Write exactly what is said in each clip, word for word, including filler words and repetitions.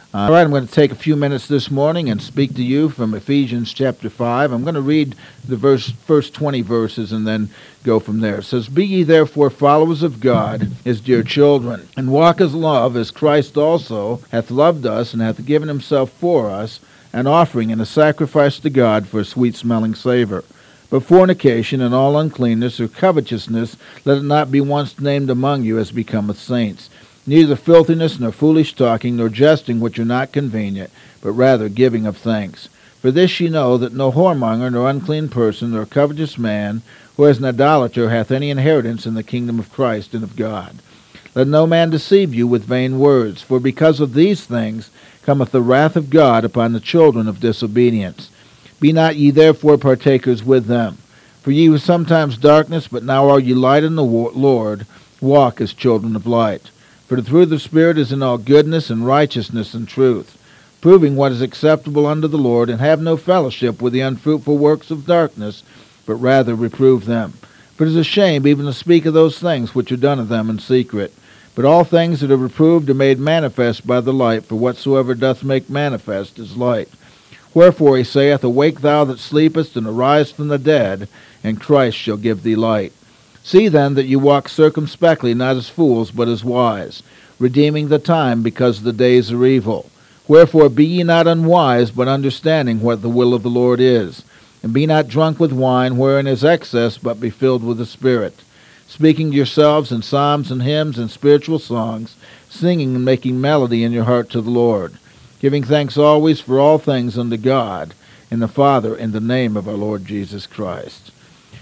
Uh, all right, I'm going to take a few minutes this morning and speak to you from Ephesians chapter five. I'm going to read the verse, first twenty verses and then go from there. It says, "Be ye therefore followers of God, his dear children, and walk as love, as Christ also hath loved us, and hath given himself for us, an offering and a sacrifice to God for a sweet-smelling savor. But fornication and all uncleanness or covetousness, let it not be once named among you as becometh saints. Neither filthiness, nor foolish talking, nor jesting which are not convenient, but rather giving of thanks. For this ye know, that no whoremonger, nor unclean person, nor covetous man, who is an idolater, hath any inheritance in the kingdom of Christ and of God. Let no man deceive you with vain words, for because of these things cometh the wrath of God upon the children of disobedience. Be not ye therefore partakers with them. For ye were sometimes darkness, but now are ye light in the Lord. Walk as children of light. For the fruit of the Spirit is in all goodness and righteousness and truth, proving what is acceptable unto the Lord, and have no fellowship with the unfruitful works of darkness, but rather reprove them. For it is a shame even to speak of those things which are done of them in secret. But all things that are reproved are made manifest by the light, for whatsoever doth make manifest is light. Wherefore he saith, Awake thou that sleepest, and arise from the dead, and Christ shall give thee light. See then that you walk circumspectly, not as fools, but as wise, redeeming the time, because the days are evil. Wherefore be ye not unwise, but understanding what the will of the Lord is. And be not drunk with wine, wherein is excess, but be filled with the Spirit, speaking to yourselves in psalms and hymns and spiritual songs, singing and making melody in your heart to the Lord, giving thanks always for all things unto God and the Father, in the name of our Lord Jesus Christ."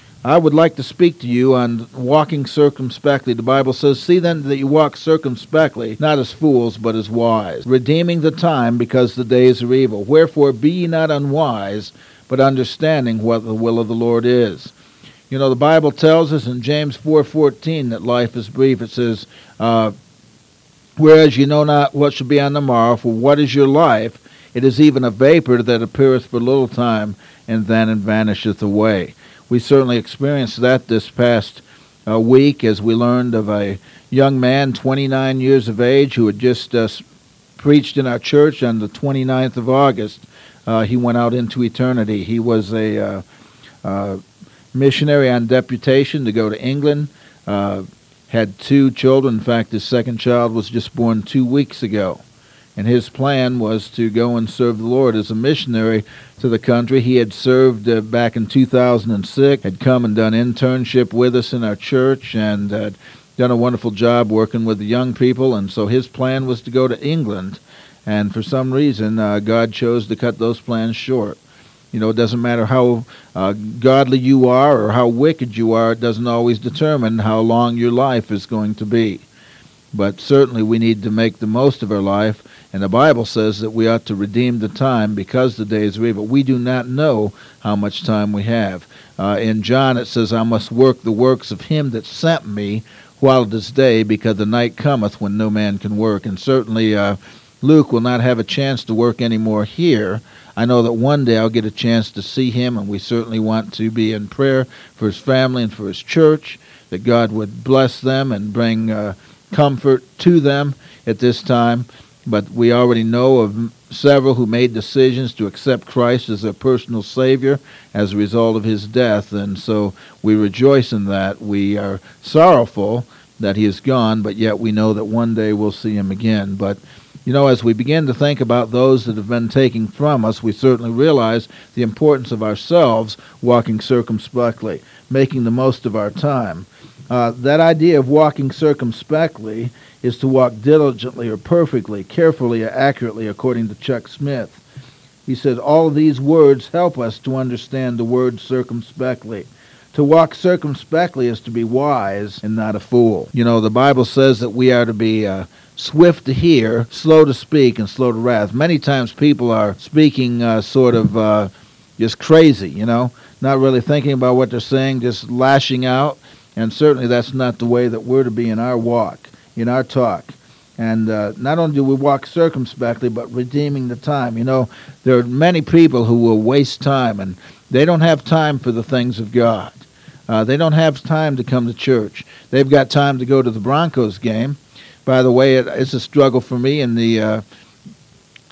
I would like to speak to you on walking circumspectly. The Bible says, "See then that you walk circumspectly, not as fools, but as wise, redeeming the time, because the days are evil. Wherefore be ye not unwise, but understanding what the will of the Lord is." You know, the Bible tells us in James four fourteen that life is brief. It says, uh, "Whereas ye know not what shall be on the morrow, for what is your life? It is even a vapor that appeareth for a little time, and then it vanisheth away." We certainly experienced that this past uh, week as we learned of a young man, twenty-nine years of age, who had just uh, preached in our church on the twenty-ninth of August. Uh, he went out into eternity. He was a uh, uh, missionary on deputation to go to England, uh, had two children. In fact, his second child was just born two weeks ago. And his plan was to go and serve the Lord as a missionary to the country. He had served uh, back in two thousand six, had come and done internship with us in our church, and had done a wonderful job working with the young people. And so his plan was to go to England. And for some reason, uh, God chose to cut those plans short. You know, it doesn't matter how uh, godly you are or how wicked you are, it doesn't always determine how long your life is going to be. But certainly we need to make the most of our life, and the Bible says that we ought to redeem the time, because the days are evil. We do not know how much time we have. Uh, in John it says, "I must work the works of him that sent me while it is day, because the night cometh when no man can work." And certainly uh, Luke will not have a chance to work anymore here. I know that one day I'll get a chance to see him, and we certainly want to be in prayer for his family and for his church, that God would bless them and bring uh, comfort to them at this time. But we already know of several who made decisions to accept Christ as their personal Savior as a result of his death, and so we rejoice in that. We are sorrowful that he is gone, but yet we know that one day we'll see him again. But, you know, as we begin to think about those that have been taken from us, we certainly realize the importance of ourselves walking circumspectly, making the most of our time. Uh, that idea of walking circumspectly is to walk diligently or perfectly, carefully or accurately, according to Chuck Smith. He said, all of these words help us to understand the word circumspectly. To walk circumspectly is to be wise and not a fool. You know, the Bible says that we are to be uh, swift to hear, slow to speak, and slow to wrath. Many times people are speaking uh, sort of uh, just crazy, you know, not really thinking about what they're saying, just lashing out. And certainly that's not the way that we're to be in our walk, in our talk. And uh, not only do we walk circumspectly, but redeeming the time. You know, there are many people who will waste time, and they don't have time for the things of God. Uh, they don't have time to come to church. They've got time to go to the Broncos game. By the way, it, it's a struggle for me in the uh,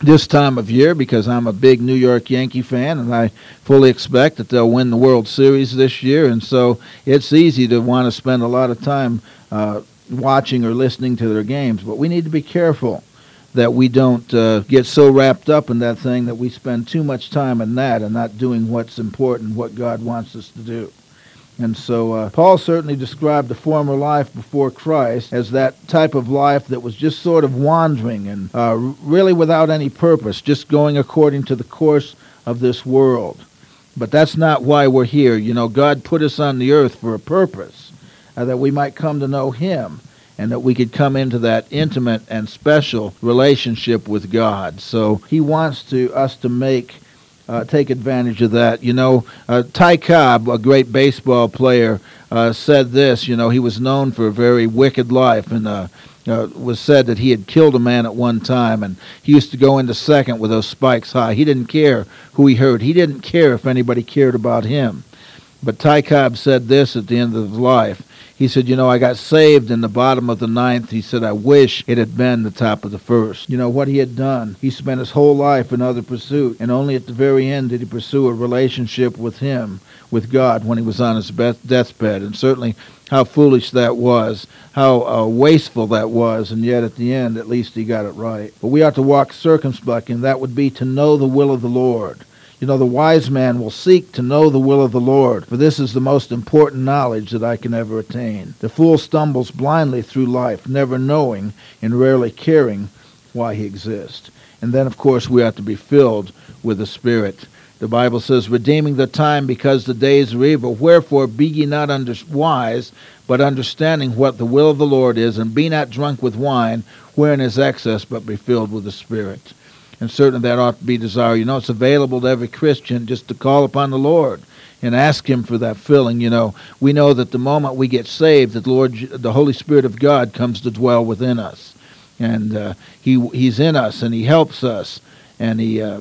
this time of year because I'm a big New York Yankee fan, and I fully expect that they'll win the World Series this year. And so it's easy to want to spend a lot of time uh, watching or listening to their games. But we need to be careful that we don't uh, get so wrapped up in that thing that we spend too much time in that and not doing what's important, what God wants us to do. And so uh, Paul certainly described the former life before Christ as that type of life that was just sort of wandering and uh, really without any purpose, just going according to the course of this world. But that's not why we're here. You know, God put us on the earth for a purpose, uh, that we might come to know Him and that we could come into that intimate and special relationship with God. So He wants to us to make Uh, take advantage of that. You know, uh, Ty Cobb, a great baseball player, uh, said this. You know, he was known for a very wicked life, and uh, uh, was said that he had killed a man at one time, and he used to go into second with those spikes high. He didn't care who he hurt. He didn't care if anybody cared about him. But Ty Cobb said this at the end of his life. He said, you know, I got saved in the bottom of the ninth. He said, I wish it had been the top of the first. You know, what he had done, he spent his whole life in other pursuit, and only at the very end did he pursue a relationship with him, with God, when he was on his deathbed. And certainly how foolish that was, how uh, wasteful that was, and yet at the end, at least he got it right. But we ought to walk circumspectly, and that would be to know the will of the Lord. You know, the wise man will seek to know the will of the Lord, for this is the most important knowledge that I can ever attain. The fool stumbles blindly through life, never knowing and rarely caring why he exists. And then, of course, we ought to be filled with the Spirit. The Bible says, redeeming the time because the days are evil. Wherefore be ye not under wise, but understanding what the will of the Lord is, and be not drunk with wine, wherein is excess, but be filled with the Spirit. And certainly that ought to be desired. You know, it's available to every Christian just to call upon the Lord and ask Him for that filling. You know, we know that the moment we get saved, that the Lord, the Holy Spirit of God comes to dwell within us. And uh, he He's in us, and He helps us, and He uh,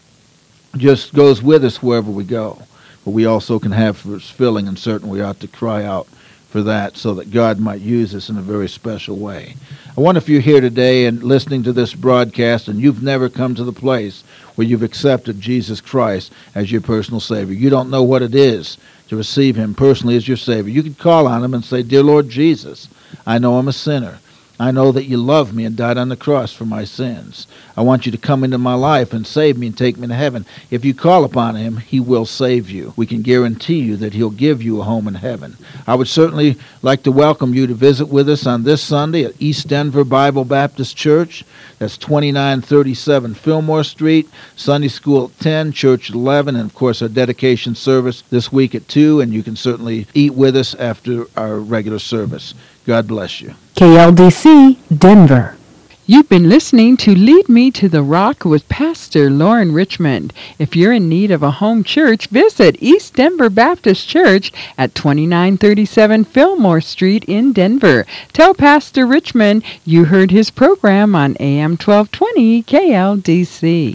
just goes with us wherever we go. But we also can have His filling, and certainly we ought to cry out for that so that God might use us in a very special way. I wonder if you're here today and listening to this broadcast and you've never come to the place where you've accepted Jesus Christ as your personal Savior. You don't know what it is to receive Him personally as your Savior. You could call on Him and say, Dear Lord Jesus, I know I'm a sinner. I know that you love me and died on the cross for my sins. I want you to come into my life and save me and take me to heaven. If you call upon Him, He will save you. We can guarantee you that He'll give you a home in heaven. I would certainly like to welcome you to visit with us on this Sunday at East Denver Bible Baptist Church. That's twenty-nine thirty-seven Fillmore Street, Sunday school at ten, church at eleven, and of course our dedication service this week at two, and you can certainly eat with us after our regular service. God bless you. K L D C, Denver. You've been listening to Lead Me to the Rock with Pastor Lauren Richmond. If you're in need of a home church, visit East Denver Baptist Church at twenty-nine thirty-seven Fillmore Street in Denver. Tell Pastor Richmond you heard his program on A M twelve twenty K L D C.